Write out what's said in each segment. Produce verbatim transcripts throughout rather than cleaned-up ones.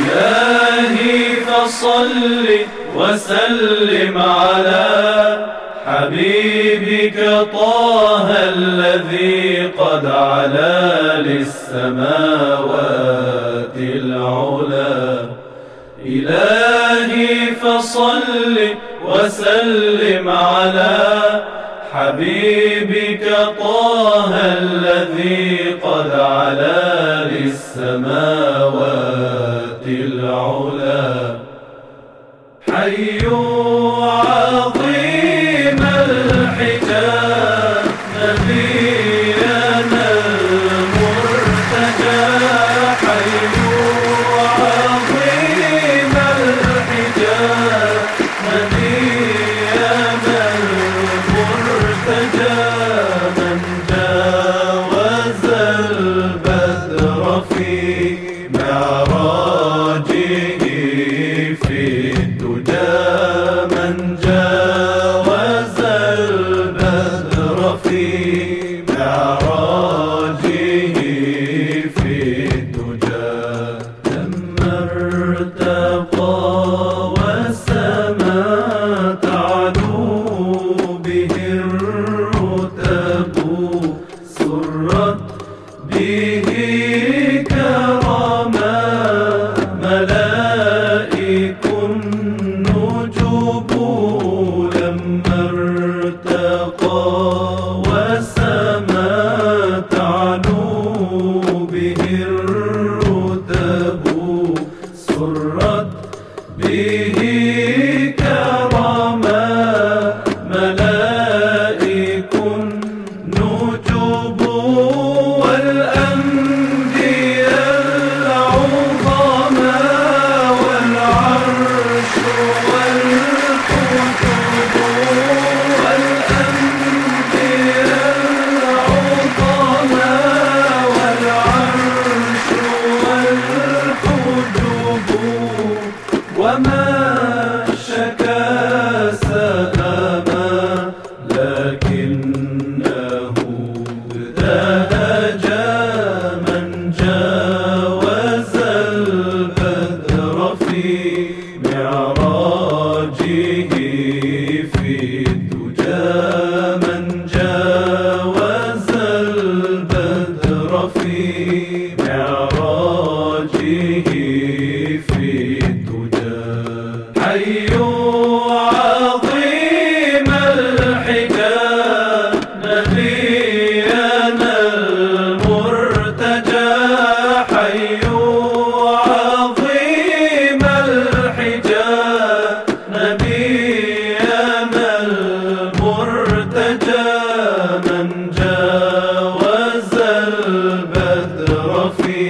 إلهي فصل وسلم على حبيبك طه الذي قد علا للسماوات العلا. إلهي فصل وسلم على حبيبك طه الذي قد علا للسماوات العلا. حي عظيم الحجاب نبينا المرتجى. حي عظيم الحجاب نبينا المرتجى. من جاوز البدر في معراجه في الدجى. من جاوز البدر في معراجه في الدجى. لما ارتقى والسماء تعلو به الرتب سرت به كرما ملائك النجوب. لما ارتقى والسماء تعلو به الرتب سرت به كرما ملائك النجوب. والأنبياء العظماء والعرش والكتب. والأنبياء العظماء والعرش والكتب. وما شكا سآما لكنه ابتهج. من جاوز البدر في معراجه في الدجى. من جاوز البدر في معراجه في الدجى. حي عظيم الحجاب نبينا المرتجى. حي عظيم الحجاب نبينا المرتجى. من جاوز البدر في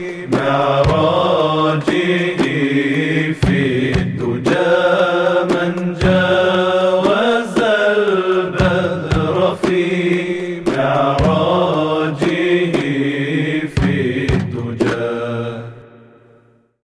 معراجه في الدجى. من جاوز البدر